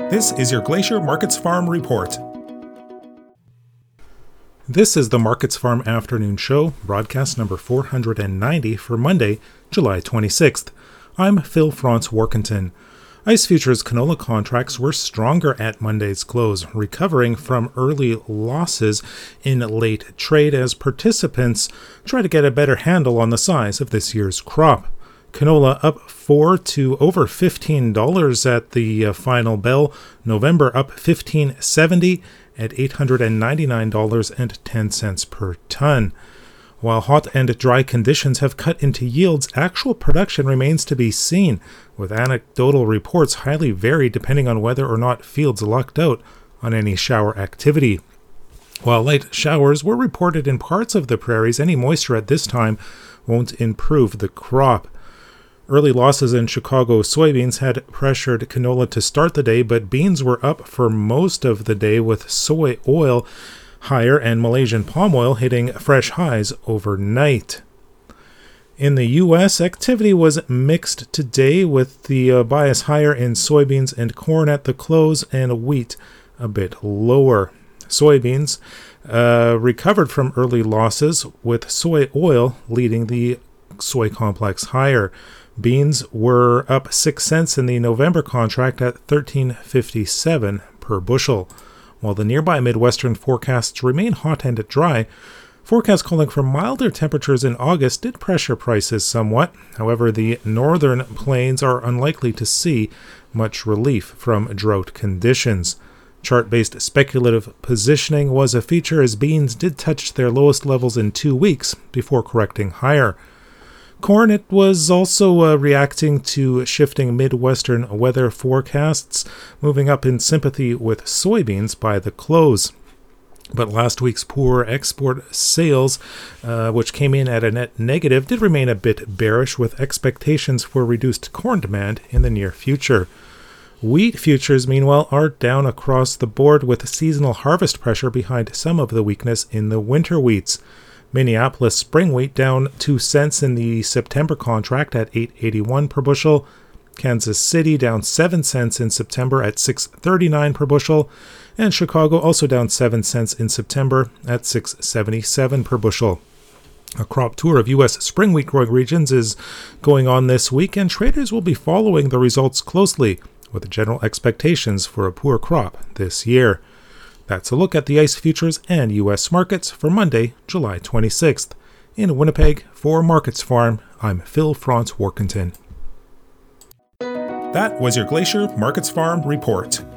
This is your Glacier Markets Farm Report. This is the Markets Farm Afternoon Show, broadcast number 490 for Monday, July 26th. I'm Phil Franz Workington. ICE Futures canola contracts were stronger at Monday's close, recovering from early losses in late trade as participants try to get a better handle on the size of this year's crop. Canola up $4 to over $15 at the final bell. November up $15.70 at $899.10 per ton. While hot and dry conditions have cut into yields, actual production remains to be seen, with anecdotal reports highly varied depending on whether or not fields lucked out on any shower activity. While light showers were reported in parts of the prairies, any moisture at this time won't improve the crop. Early losses in Chicago soybeans had pressured canola to start the day, but beans were up for most of the day, with soy oil higher and Malaysian palm oil hitting fresh highs overnight. In the U.S., activity was mixed today, with the bias higher in soybeans and corn at the close and wheat a bit lower. Soybeans recovered from early losses, with soy oil leading the soy complex higher. Beans were up 6 cents in the November contract at $13.57 per bushel. While the nearby Midwestern forecasts remain hot and dry, forecasts calling for milder temperatures in August did pressure prices somewhat. However, the northern plains are unlikely to see much relief from drought conditions. Chart-based speculative positioning was a feature as beans did touch their lowest levels in 2 weeks before correcting higher. Corn, it was also reacting to shifting Midwestern weather forecasts, moving up in sympathy with soybeans by the close. But last week's poor export sales, which came in at a net negative, did remain a bit bearish, with expectations for reduced corn demand in the near future. Wheat futures, meanwhile, are down across the board, with seasonal harvest pressure behind some of the weakness in the winter wheats. Minneapolis spring wheat down 2 cents in the September contract at $8.81 per bushel. Kansas City down 7 cents in September at $6.39 per bushel. And Chicago also down 7 cents in September at $6.77 per bushel. A crop tour of U.S. spring wheat growing regions is going on this week, and traders will be following the results closely, with general expectations for a poor crop this year. That's a look at the ICE futures and U.S. markets for Monday, July 26th. In Winnipeg, for Markets Farm, I'm Phil Franz Workington. That was your Glacier Markets Farm Report.